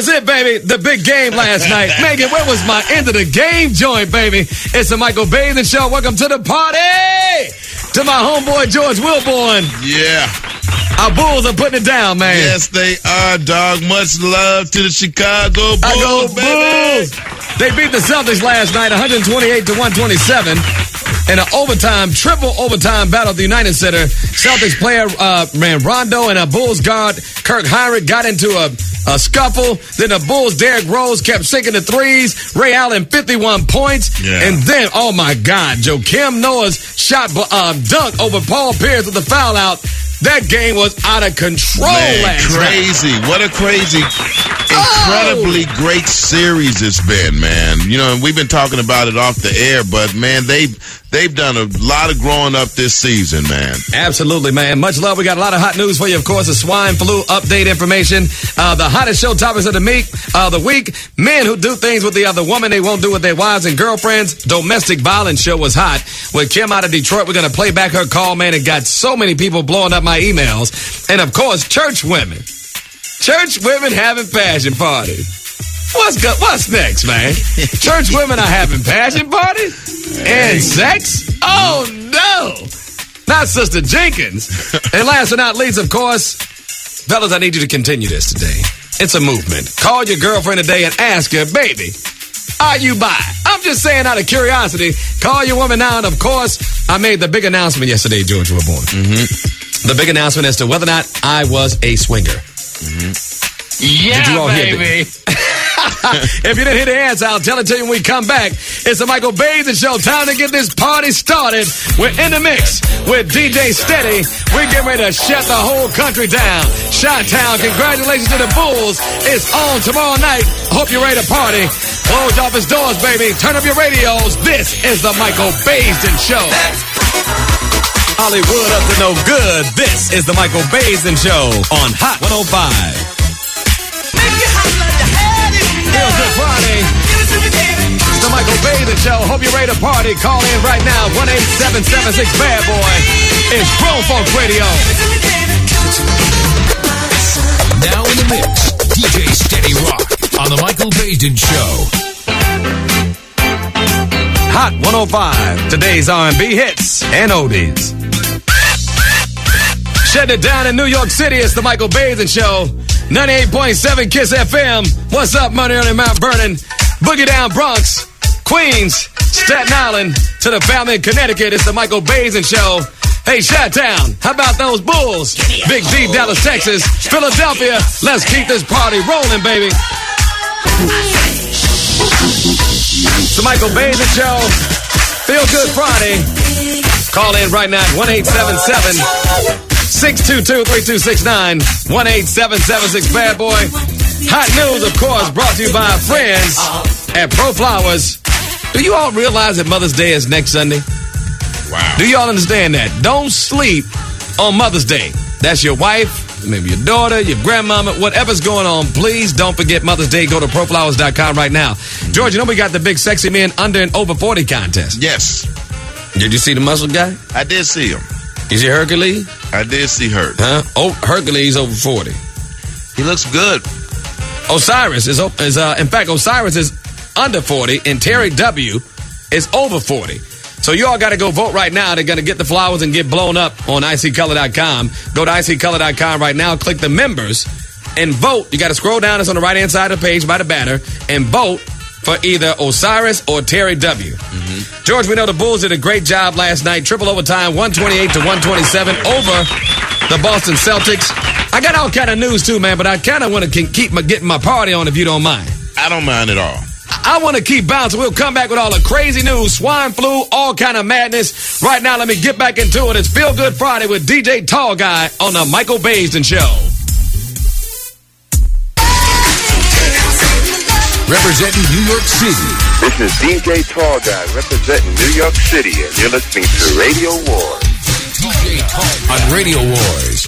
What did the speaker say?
was it, baby. The big game last night. Megan, where was my end of the game joint, baby? It's the Michael Baisden Show. Welcome to the party. To my homeboy, George Wilborn. Yeah. Our Bulls are putting it down, man. Yes, they are, dog. Much love to the Chicago Bulls, baby. They beat the Celtics last night, 128-127. In an triple overtime battle at the United Center. Celtics player Rondo and a Bulls guard, Kirk Hinrich, got into a scuffle. Then the Bulls' Derrick Rose kept sinking the threes. Ray Allen, 51 points. Yeah. And then, oh my God, Joakim Noah's shot dunk over Paul Pierce with the foul out. That game was out of control last night. What a crazy, incredibly great series it's been, man. You know, and we've been talking about it off the air, but, man, they've done a lot of growing up this season, man. Absolutely, man. Much love. We got a lot of hot news for you, of course. The swine flu update information. The hottest show topics of the week. Men who do things with the other woman they won't do with their wives and girlfriends. Domestic violence show was hot. With Kim out of Detroit, we're going to play back her call, man. It got so many people blowing up my emails. And, of course, church women. Church women having passion parties. What's next, man? Church women are having passion parties? And sex? Oh, no. Not Sister Jenkins. And last but not least, of course, fellas, I need you to continue this today. It's a movement. Call your girlfriend today and ask her, baby, are you bi? I'm just saying out of curiosity. Call your woman now. And, of course, I made the big announcement yesterday, George Wilborn. Mm-hmm. The big announcement as to whether or not I was a swinger. Mm-hmm. Yeah, did you all baby. If you didn't hear the answer, I'll tell it to you when we come back. It's the Michael Baisden Show. Time to get this party started. We're in the mix with DJ Steady. We're getting ready to shut the whole country down. Chi-Town, congratulations to the Bulls. It's on tomorrow night. Hope you're ready to party. Close off his doors, baby. Turn up your radios. This is the Michael Baisden Show. Hollywood up to no good. This is the Michael Baisden Show on Hot 105. Feels Good Friday. It's the Michael Baisden Show. Hope you're ready to party. Call in right now. 1-877-6 Bad Boy. It's Grown Folks Radio. Now in the mix, DJ Steady Rock on the Michael Baisden Show. Hot 105. Today's R&B hits and oldies. Shutting it down in New York City. It's the Michael Baisden Show. 98.7 Kiss FM. What's up, Money on Mount Vernon? Boogie Down Bronx, Queens, Staten Island, to the family in Connecticut. It's the Michael Baisden Show. Hey, Chi-Town, how about those Bulls? Big D, Dallas, Texas, Philadelphia. Let's keep this party rolling, baby. It's the Michael Baisden Show. Feel Good Friday. Call in right now at 1-877-622-3269. 1-877-6 Bad Boy. Hot news, of course, brought to you by our friends at Pro Flowers. Do you all realize that Mother's Day is next Sunday? Wow. Do you all understand that? Don't sleep on Mother's Day. That's your wife, maybe your daughter, your grandmama, whatever's going on. Please don't forget Mother's Day. Go to proflowers.com right now. George, you know we got the big Sexy Men Under and Over 40 contest. Yes. Did you see the muscle guy? I did see him. You see Hercules? I did see Herc. Huh? Oh, Hercules over 40. He looks good. Osiris is in fact, Osiris is under 40, and Terry W. is over 40. So you all got to go vote right now. They're going to get the flowers and get blown up on ICcolor.com. Go to ICcolor.com right now, click the members, and vote. You got to scroll down. It's on the right-hand side of the page by the banner, and vote for either Osiris or Terry W. Mm-hmm. George, we know the Bulls did a great job last night. Triple overtime, 128-127 over the Boston Celtics. I got all kind of news too, man, but I kind of want to keep getting my party on if you don't mind. I don't mind at all. I want to keep bouncing. We'll come back with all the crazy news, swine flu, all kind of madness. Right now, let me get back into it. It's Feel Good Friday with DJ Tall Guy on the Michael Baisden Show. Representing New York City. This is DJ Tall Guy representing New York City, and you're listening to Radio Wars. DJ Tall on Radio Wars.